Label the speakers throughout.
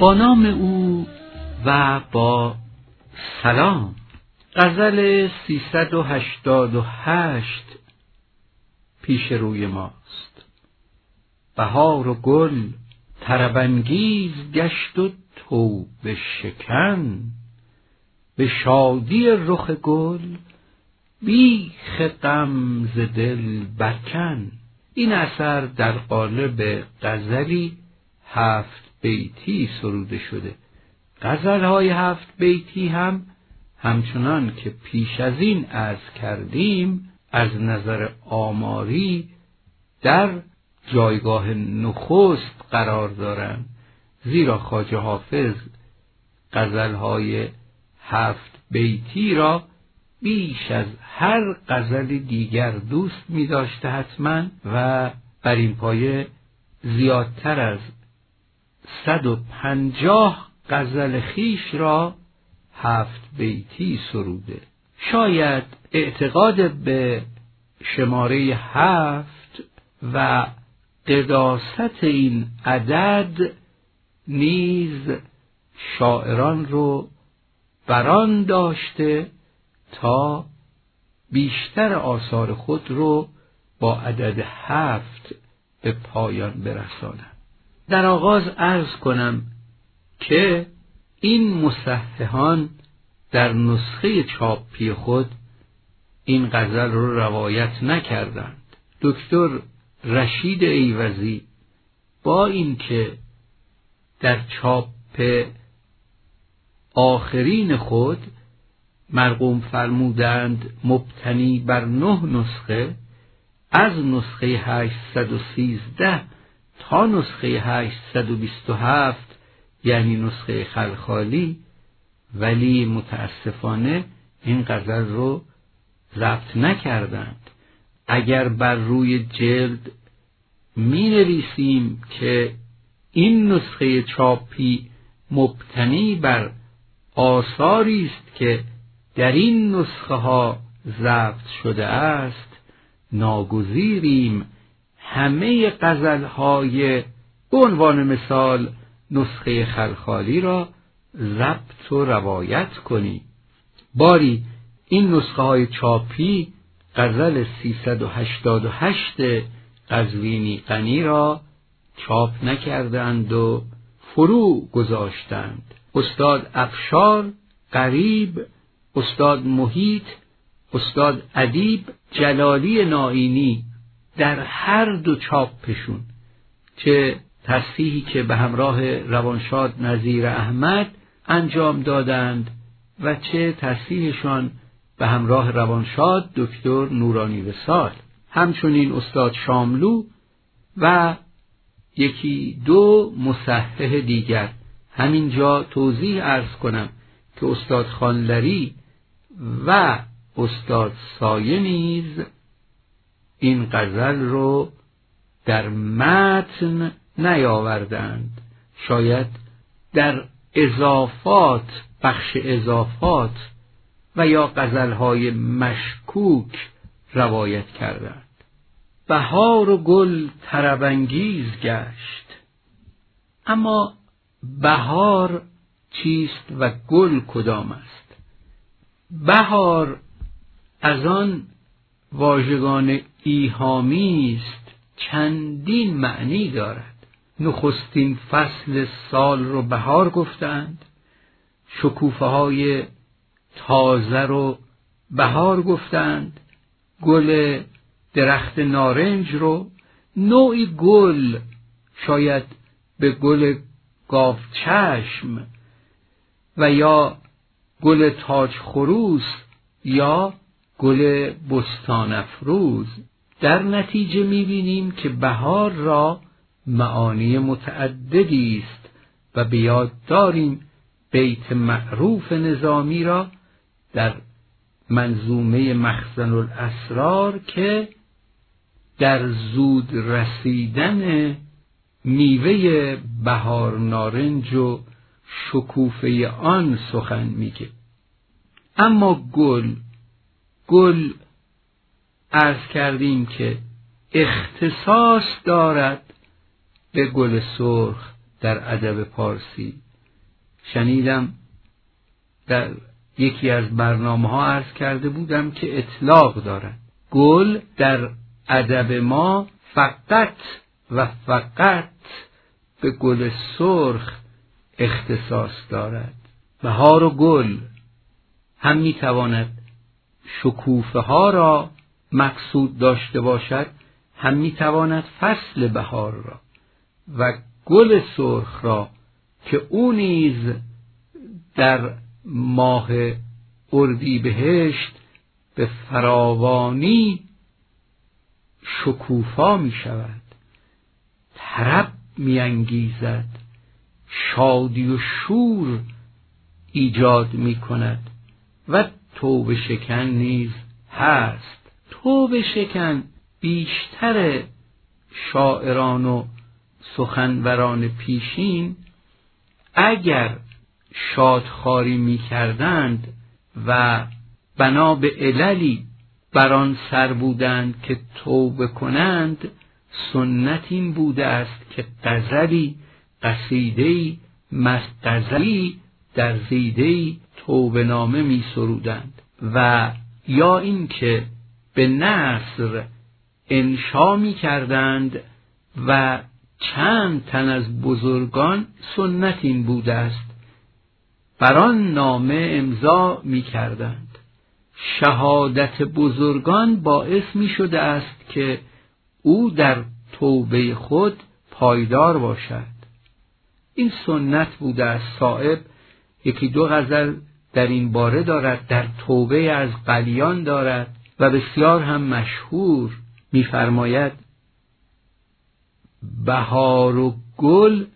Speaker 1: با نام او و با سلام. غزل 388 پیش روی ماست. بهار و گل طرب‌انگیز گشت و توبه شکن، به شادی رخ گل بیخ غم ز دل برکن. این اثر در قالب غزلی 7 بیتی سروده شده. غزل‌های 7 بیتی هم همچنان که پیش از این عرض کردیم از نظر آماری در جایگاه نخست قرار دارند، زیرا خواجه حافظ غزل‌های 7 بیتی را بیش از هر غزل دیگر دوست می داشته حتما و بر این پایه زیادتر از 150 غزل خیش را 7 بیتی سروده. شاید اعتقاد به شماره 7 و قداست این عدد نیز شاعران رو بران داشته تا بیشتر آثار خود رو با عدد 7 به پایان برسانند. در آغاز عرض کنم که این مصححان در نسخه چاپی خود این غزل رو روایت نکردند. دکتر رشید ایوزی با اینکه در چاپ آخرین خود مرقوم فرمودند مبتنی بر 9 نسخه، از نسخه 813 تا نسخه 827 یعنی نسخه خلخالی، ولی متاسفانه این غزل رو ضبط نکردند. اگر بر روی جلد می نویسیم که این نسخه چاپی مبتنی بر آثاری است که در این نسخه ها ضبط شده است، ناگزیریم همه غزل‌های به عنوان مثال نسخه خلخالی را ضبط و روایت کنیم. باری این نسخه های چاپی غزل 388 قزوینی غنی را چاپ نکردند و فرو گذاشتند. استاد افشار، قریب، استاد محیط، استاد ادیب جلالی نائینی در هر دو چاپشون، چه تصحیحی که به همراه روانشاد نظیر احمد انجام دادند و چه تصحیحشان به همراه روانشاد دکتر نورانی وصال، همچنین استاد شاملو و 1-2 مصحح دیگر. همینجا توضیح عرض کنم که استاد خانلری و استاد سایه نیز این غزل رو در متن نیاوردند، شاید در اضافات، بخش اضافات و یا غزل‌های مشکوک روایت کردند. بهار و گل طرب‌انگیز گشت. اما بهار چیست و گل کدام است؟ بهار از آن واژگان ایهامی است چندین معنی دارد. نخستین فصل سال رو بهار گفتند، شکوفه های تازه رو بهار گفتند، گل درخت نارنج رو، نوعی گل، شاید به گل گاوچشم و یا گل تاج خروس یا گل بستان افروز. در نتیجه می‌بینیم که بهار را معانی متعددی است و به یاد داریم بیت معروف نظامی را در منظومه مخزن الاسرار که در زود رسیدن میوه بهار نارنج و شکوفه آن سخن میگه. اما گل عرض کردیم که اختصاص دارد به گل سرخ در ادب پارسی شنیدم در یکی از برنامه‌ها عرض کرده بودم که اطلاق دارد. گل در ادب ما فقط و فقط به گل سرخ اختصاص دارد. بهار و گل هم میتواند شکوفه ها را مقصود داشته باشد، هم میتواند فصل بهار را و گل سرخ را که او نیز در ماه اردیبهشت به فراوانی شکوفا می شود، طرب می انگیزد، شادی و شور ایجاد می کند و توبه شکن نیز هست. توبه شکن بیشتر شاعران و سخنوران پیشین اگر شادخواری می کردند و بنا به عللی بران سر بودند که توبه کنند، سنت این بوده است که غزلی، قصیده‌ای، غزلی در زیده‌ای توبه نامه می سرودند و یا اینکه به نثر انشا می کردند و چند تن از بزرگان سنت این بوده است بران نامه امضا می کردند. شهادت بزرگان باعث می شده است که او در توبه خود پایدار باشد. این سنت بوده است. صائب یکی دو غزل در این باره دارد، در توبه از قلیان دارد و بسیار هم مشهور. می‌فرماید بهار و گل،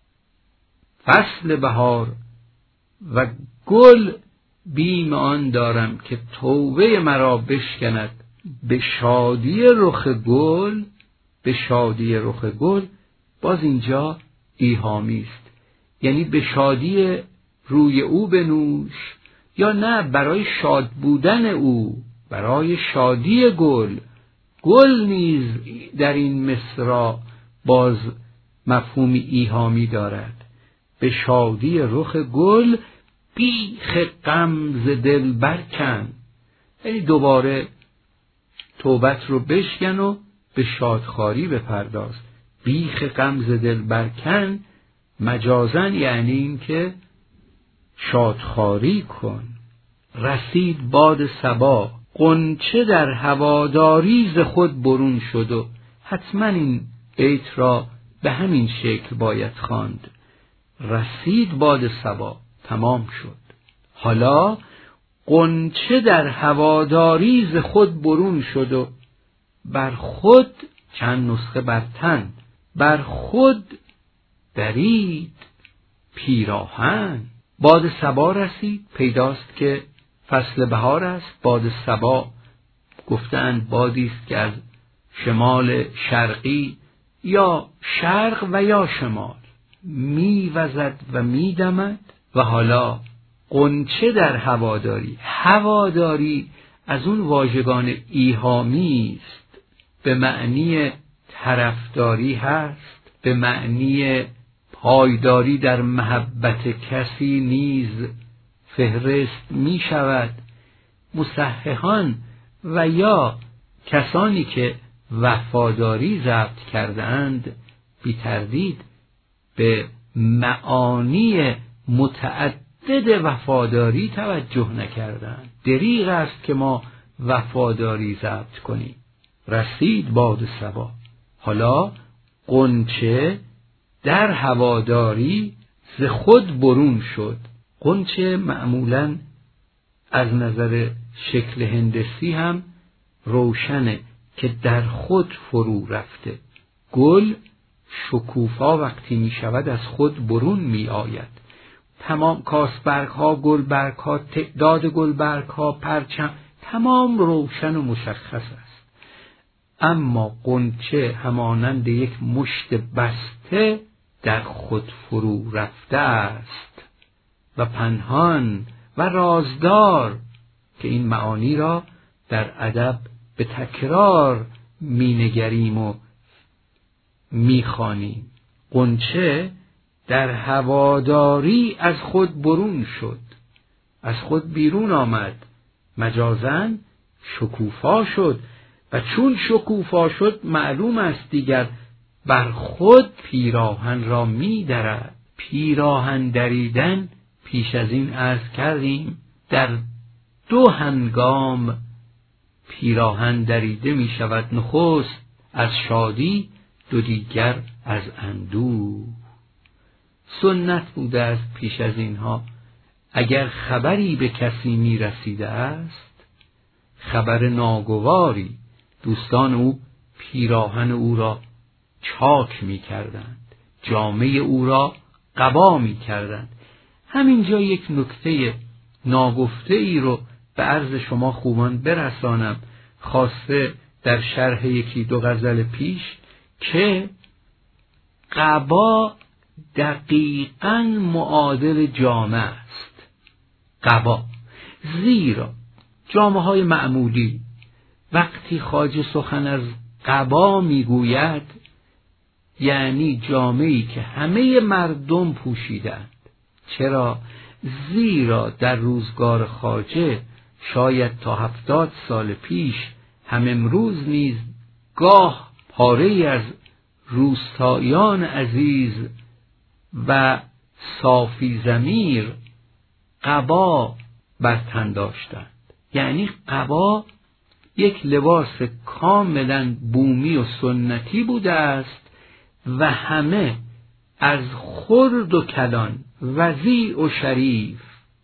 Speaker 1: فصل بهار و گل بیم آن دارم که توبه مرا بشکند. به شادی رخ گل، به شادی رخ گل، باز اینجا ایهامی است، یعنی به شادی روی او بنوش، یا نه برای شاد بودن او، برای شادی گل. گل نیز در این مصرع باز مفهومی ایهامی دارد. به شادی رخ گل، بیخ غم ز دل برکن، یعنی دوباره توبت رو بشکن و به شادخواری بپرداز. بیخ غم ز دل برکن مجازن یعنی این که شادخواری کن. رسید باد صبا، غنچه در هواداری ز خود برون شد. و حتما این بیت را به همین شکل باید خواند. رسید باد صبا، تمام شد. حالا غنچه در هواداری ز خود برون شد و بر خود، چند نسخه بر تن، بر خود درید پیراهن. باد صبا رسید، پیداست که فصل بهار است. باد صبا گفتند بادی است که از شمال شرقی یا شرق و یا شمال میوزد و میدمد. و حالا غنچه در هواداری، هواداری از اون واژگان ایهامی است، به معنی طرفداری هست، به معنی پایداری در محبت کسی نیز فهرست می شود. مصححان و یا کسانی که وفاداری ضبط کرده اند بی تردید به معانی متعدد وفاداری توجه نکردند. دریغ است که ما وفاداری ضبط کنیم. رسید باد صبا، حالا غنچه در هواداری ز خود برون شد. غنچه معمولاً از نظر شکل هندسی هم روشنه که در خود فرو رفته. گل شکوفا وقتی می شود از خود برون می آید. تمام کاسبرگ ها، گلبرگ ها، تعداد گلبرگ ها، پرچم، تمام روشن و مشخص است. اما غنچه همانند یک مشت بسته در خود فرو رفته است و پنهان و رازدار، که این معانی را در ادب به تکرار می نگریم و می خوانیم. غنچه در هواداری از خود برون شد، از خود بیرون آمد، مجازاً شکوفا شد و چون شکوفا شد معلوم است دیگر بر خود پیراهن را می درد. پیراهن دریدن پیش از این عرض کردیم در دو هنگام پیراهن دریده می شود، نخست از شادی، دو دیگر از اندوه. سنت بوده است پیش از اینها اگر خبری به کسی می رسیده است، خبر ناگواری، دوستان او پیراهن او را چاک می کردند، جامه او را قبا می کردند. همینجا یک نکته ناگفته ای رو به عرض شما خوبان برسانم، خاصه در شرح یکی دو غزل پیش، که قبا دقیقاً معادل جامه است. قبا، زیرا جامه های معمولی وقتی خواجه سخن از قبا میگوید یعنی جامه‌ای که همه مردم پوشیدند. چرا؟ زیرا در روزگار خواجه شاید تا 70 سال پیش هم امروز نیز گاه پاره‌ای از روستاییان عزیز و صافی ضمیر قبا بر تن داشتند. یعنی قبا یک لباس کاملا بومی و سنتی بوده است و همه از خرد و کلان، وضیع و شریف،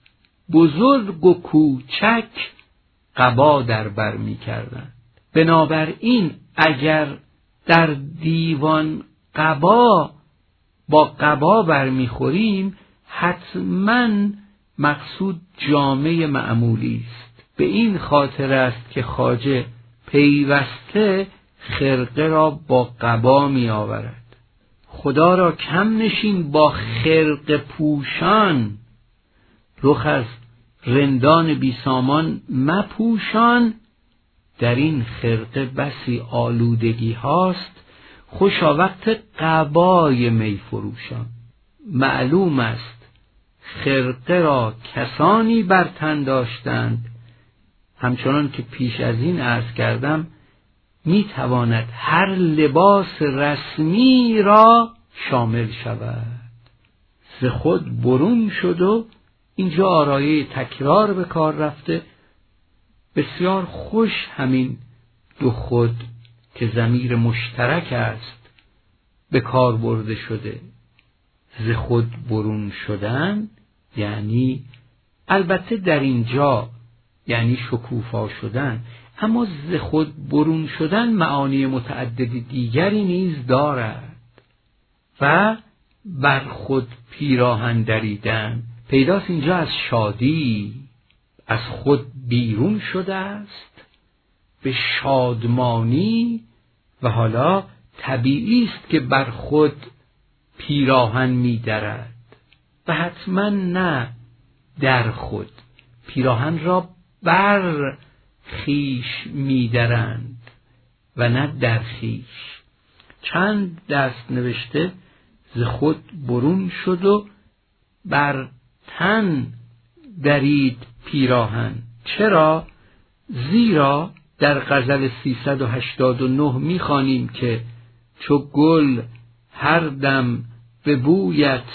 Speaker 1: بزرگ و کوچک قبا در بر می کردند. بنابراین اگر در دیوان قبا با قبا برمی خوریم حتما مقصود جامه معمولی است. به این خاطر است که خواجه پیوسته خرقه را با قبا می آورد. خدا را کم نشین با خرقه پوشان، رخ از رندان بی سامان مپوشان. در این خرقه بسی آلودگی هاست، خوشا وقت قبای می فروشان. معلوم است خرقه را کسانی بر تن داشتند، همچنان که پیش از این عرض کردم می تواند هر لباس رسمی را شامل شود. ز خود برون شد و اینجا آرایه تکرار به کار رفته. بسیار خوش همین دو خود که ضمیر مشترک است به کار برده شده. ز خود برون شدن یعنی البته در اینجا یعنی شکوفا شدن، اما ز خود برون شدن معانی متعدد دیگری نیز دارد. و بر خود پیراهن دریدن پیداست اینجا از شادی، از خود بیرون شده است به شادمانی و حالا طبیعی است که بر خود پیراهن می درد و حتما نه در خود، پیراهن را بر خیش می درند و نه در خیش. چند دست نوشته ز خود برون شد و بر تن درید پیراهن. چرا؟ زیرا در غزل 389 می‌خوانیم که چو گل هر دم به بویت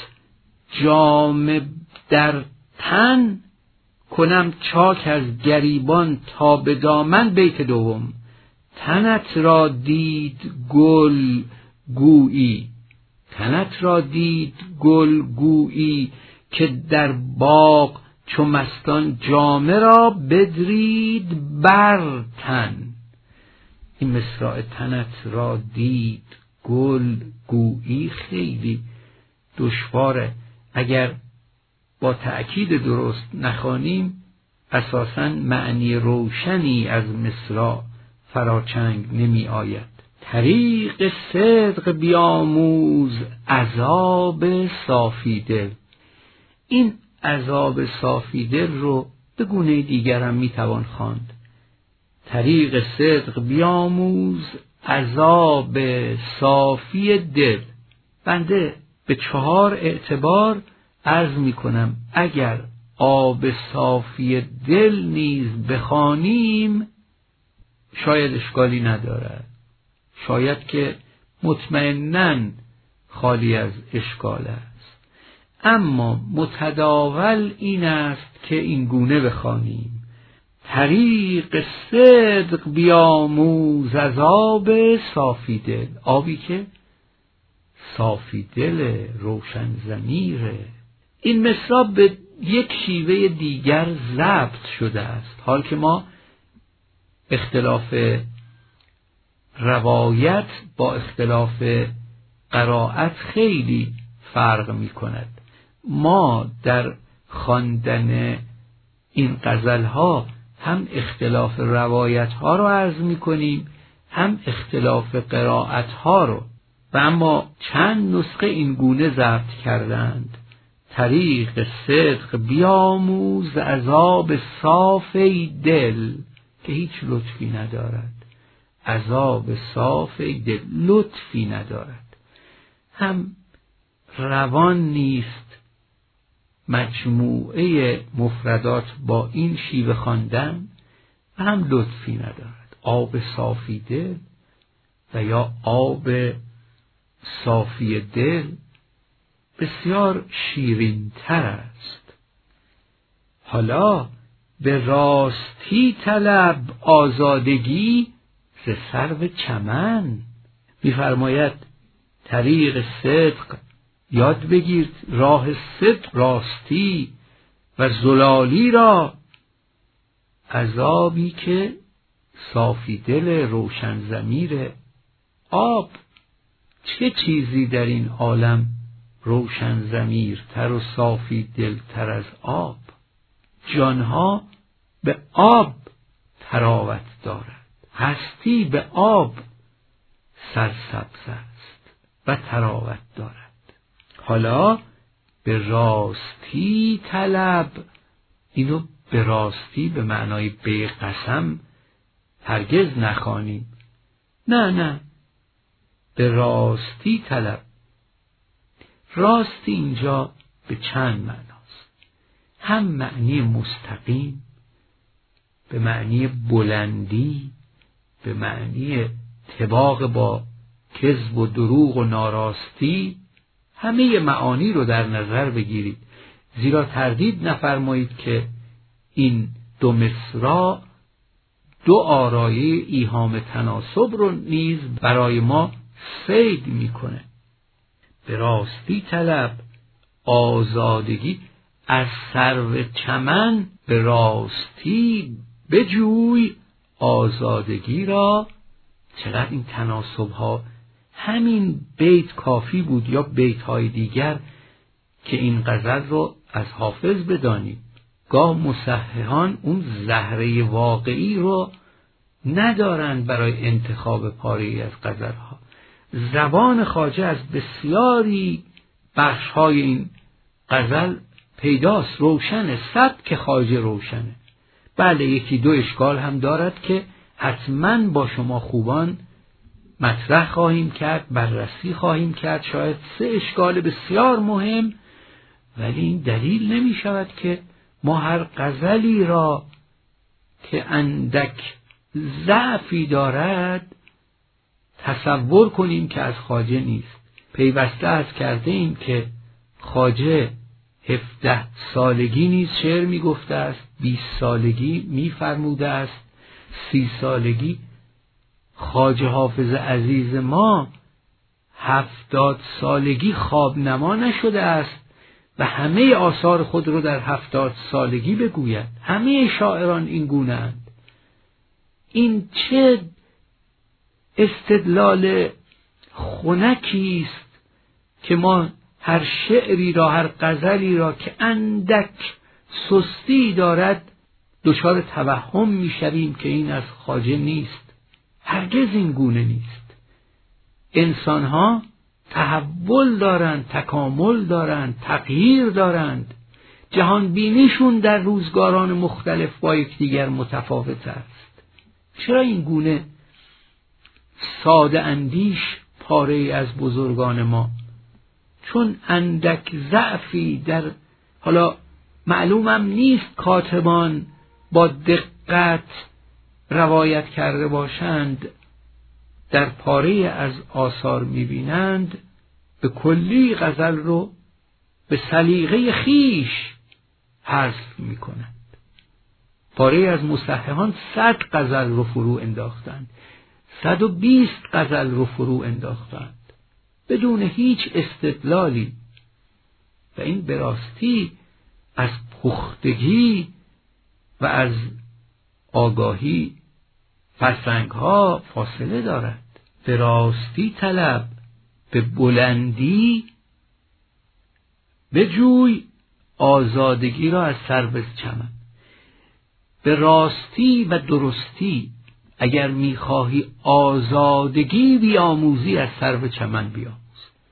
Speaker 1: جامه در تن، کنم چاک از گریبان تا به دامن. بیت دوم. تنت را دید گل گویی، تنت را دید گل گویی که در باغ چو مستان جامه را بدرید بر تن. این مصرع تنت را دید گل گویی خیلی دشواره، اگر با تأکید درست نخوانیم اساساً معنی روشنی از مصرع فراچنگ نمی آید. طریق صدق بیاموز عذاب صافی دل. این عذاب صافی دل رو به گونه دیگر هم می توان خواند. طریق صدق بیاموز عذاب صافی دل. بنده به 4 اعتبار عرض می کنم اگر آب صافی دل نیز بخوانیم شاید اشکالی ندارد، شاید که مطمئناً خالی از اشکال است، اما متداول این است که این گونه بخوانیم: طریق صدق بیاموز از آب صافی دل. آبی که صافی دل، روشن ضمیره. این مصرع به یک شیوه دیگر ضبط شده است، حال که ما اختلاف روایت با اختلاف قرائت خیلی فرق می کند. ما در خواندن این غزلها هم اختلاف روایت ها رو عرض می کنیم، هم اختلاف قرائت ها رو، و اما چند نسخه این گونه ضبط کردند: طریق صدق بیاموز از آب صافی دل، که هیچ لطفی ندارد. عذاب صافی دل لطفی ندارد، هم روان نیست مجموعه مفردات با این شیوه خواندن و هم لطفی ندارد. آب صافی دل و یا آب صافی دل بسیار شیرین تر است. حالا به راستی طلب آزادگی ز سرو چمن. می‌فرماید طریق صدق یاد بگیر، راه صدق، راستی و زلالی را، عذابی که صافی دل، روشن ضمیر. آب، چه چیزی در این عالم روشن ضمیرتر و صافی دلتر از آب؟ جانها به آب تراوت دارد، هستی به آب سرسبز است و تراوت دارد. حالا به راستی طلب، اینو به راستی به معنای به قسم هرگز نخوانیم، نه، به راستی طلب. راستی اینجا به چند معناست: هم معنی مستقیم، به معنی بلندی، به معنی طباق با کذب و دروغ و ناراستی. همه معانی رو در نظر بگیرید، زیرا تردید نفرمایید که این دو مصرع دو آرایه ایهام تناسب رو نیز برای ما صید میکنه. به راستی طلب آزادگی از سرو چمن، به راستی بجوی آزادگی را. چقدر این تناسب ها! همین بیت کافی بود یا بیت های دیگر که این غزل رو از حافظ بدانیم. گاه مصححان اون زهره واقعی رو ندارند برای انتخاب پاره‌ای از غزلها. زبان خواجه از بسیاری بخش‌های این غزل پیداست، روشنه، سبک خواجه روشنه. بله، یکی دو اشکال هم دارد که حتما با شما خوبان مطرح خواهیم کرد، بررسی خواهیم کرد، شاید 3 اشکال بسیار مهم، ولی این دلیل نمی شود که ما هر غزلی را که اندک ضعفی دارد تصور کنیم که از خواجه نیست. پیوسته از کرده ایم که خواجه 17 سالگی نیز شعر می گفته است، 20 سالگی می فرموده است، 30 سالگی. خواجه حافظ عزیز ما 70 سالگی خواب نما نشده است و همه آثار خود رو در 70 سالگی بگوید. همه شاعران این گونه اند. این چه استدلال خنکی است که ما هر شعری را، هر غزلی را که اندک سستی دارد دچار توهم میشویم که این از خواجه نیست. هرگز این گونه نیست. انسانها تحول دارند، تکامل دارند، تغییر دارند. جهان بینیشون در روزگاران مختلف با یکدیگر متفاوت است. چرا این گونه ساده اندیش پاره از بزرگان ما؟ چون اندک ضعفی در، حالا معلومم نیست کاتبان با دقت روایت کرده باشند، در پاره از آثار می‌بینند به کلی غزل رو به سلیقه خیش حذف می‌کنند. پاره از مصححان 100 غزل رو فرو انداختند، 120 غزل رو فرو انداختند بدون هیچ استدلالی، و این به راستی از پختگی و از آگاهی فرسنگ‌ها فاصله دارد. به راستی طلب، به بلندی بجوی آزادگی را از سرو چمن. به راستی و درستی اگر می‌خواهی آزادگی بیاموزی، از سرو چمن بیاموز.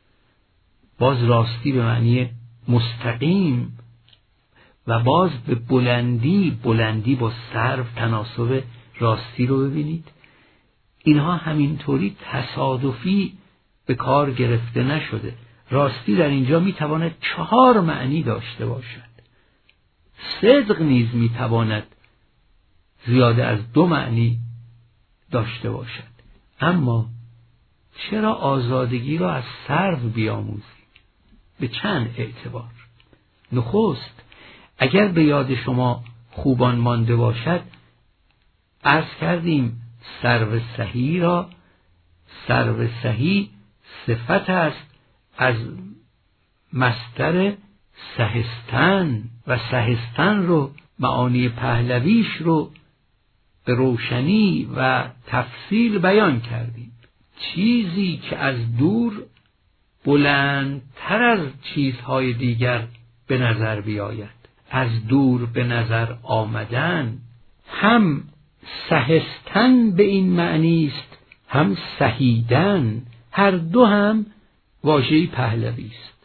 Speaker 1: باز راستی به معنی مستقیم و باز به بلندی با سرو تناسب راستی رو ببینید. اینها همینطوری تصادفی به کار گرفته نشده. راستی در اینجا میتواند 4 معنی داشته باشد. صدق نیز میتواند زیاده از 2 معنی داشته باشد. اما چرا آزادگی را از سرو بیاموزی؟ به چند اعتبار. نخست، اگر به یاد شما خوبان مانده باشد، عرض کردیم سرو سهی را، سرو سهی صفت است از مصدر سهستن، و سهستن رو معانی پهلویش رو به روشنی و تفصیل بیان کردیم. چیزی که از دور بلندتر از چیزهای دیگر به نظر بیاید. از دور به نظر آمدن هم سهستن به این معنی است، هم سهیدن. هر دو هم واژه پهلوی است.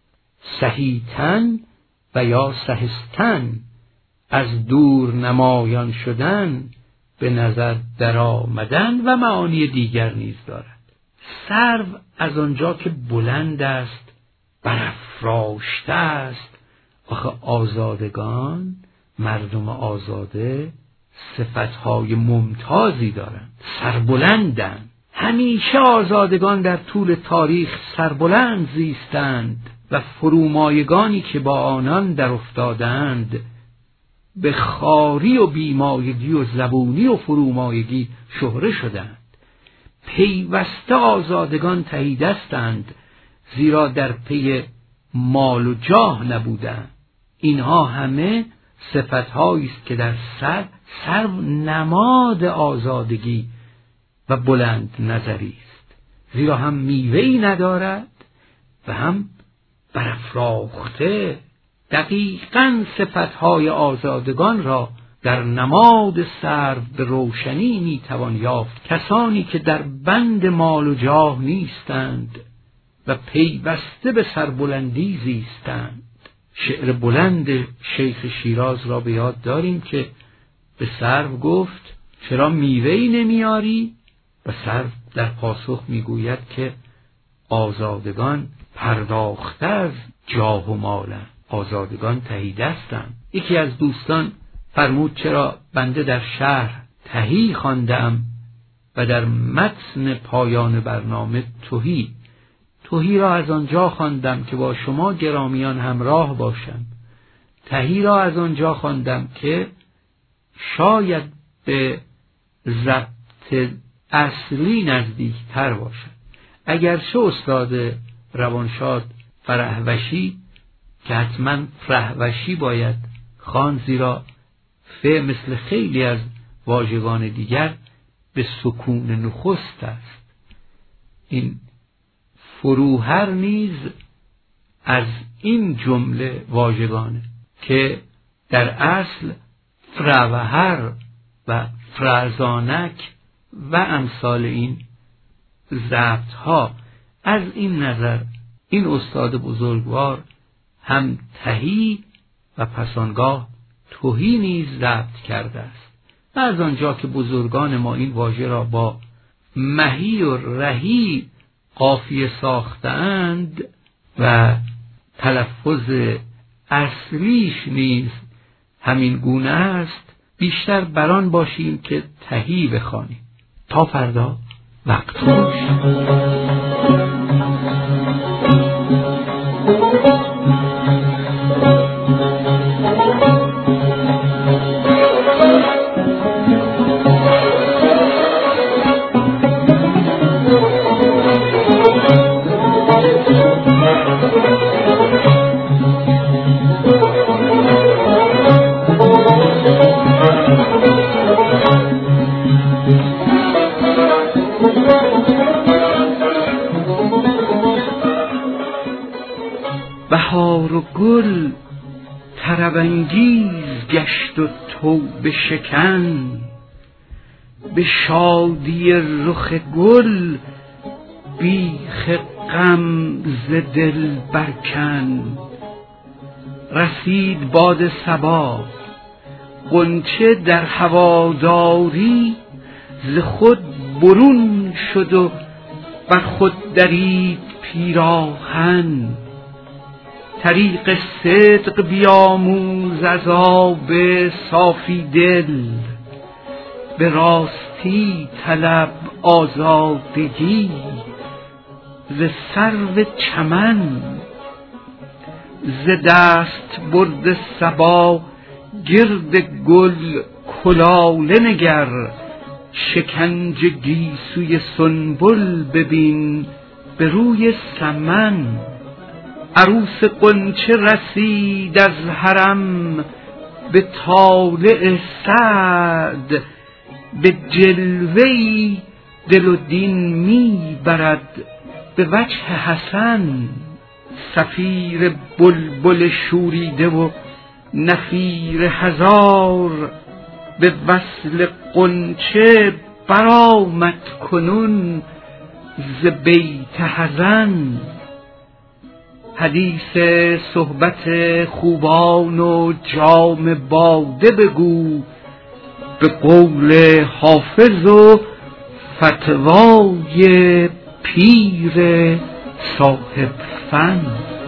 Speaker 1: سهیتن و یا سهستن، از دور نمایان شدن، به نظر در آمدن و معانی دیگر نیز دارد. سرو از آنجا که بلند است، برافراشته است. آخه آزادگان، مردم آزاده، صفتهای ممتازی دارند، سربلندند. همیشه آزادگان در طول تاریخ سربلند زیستند و فرومایگانی که با آنان در افتادند به خواری و بیمایگی و زبونی و فرومایگی شهره شدند. پیوسته آزادگان تهی دستند، زیرا در پی مال و جاه نبودند. اینها همه صفتهایی است که در سرو نماد آزادگی و بلند نظری است، زیرا هم میوه‌ای ندارد و هم برافراخته. دقیقاً صفتهای آزادگان را در نماد سرو به روشنی میتوان یافت. کسانی که در بند مال و جاه نیستند و پیوسته به سربلندی زیستند. شعر بلند شیخ شیراز را به یاد داریم که به سرو گفت چرا میوه‌ای نمیاری؟ و سرو در پاسخ میگوید که آزادگان پرداخته از جاه و مالند، آزادگان تهی دستند. یکی از دوستان فرمود چرا بنده در شهر تهی خواندم و در متن پایان برنامه تهی را از آنجا خواندم که با شما گرامیان همراه باشم. تهی را از آنجا خواندم که شاید به ضبط اصلی نزدیکتر باشد. اگرچه استاد روانشاد فرهوشی که حتما فرهوشی باید خوان، زیرا ف مثل خیلی از واژگان دیگر به سکون نخست است. این فروهر نیز از این جمله واژگانه که در اصل فروهر و فرزانک و امثال این ضبطها. از این نظر این استاد بزرگوار هم تهی و پسانگاه تهی نیز ضبط کرده است. و از آنجا که بزرگان ما این واژه را با مهی و رهی قافیه ساختند، و تلفظ اصلیش نیز همین گونه است، بیشتر بران باشیم که تهی بخوانیم. تا فردا، وقت خوش. بهار و گل طرب‌انگیز گشت و توبه شکن، به شادی رخ گل بیخ غم ز دل برکن. رسید باد صبا، غنچه در هواداری ز خود برون شد و بر خود درید پیراهن. طریق صدق بیاموز از آب صافی دل، به راستی طلب آزادگی ز سرو چمن. ز دست برد صبا گرد گل کلاله نگر، شکنج گیسوی سنبل ببین به روی سمن. عروس غنچه رسید از حرم به طالع سعد، به جلوه‌ای دل و دین می برد به وجه حسن. صفیر بلبل شوریده و نفیر هزار، به وصل غنچه برآمد کنون ز بیت حزن. حدیث صحبت خوبان و جام باده بگو، به قول حافظ و فتوای پیر صاحب فن.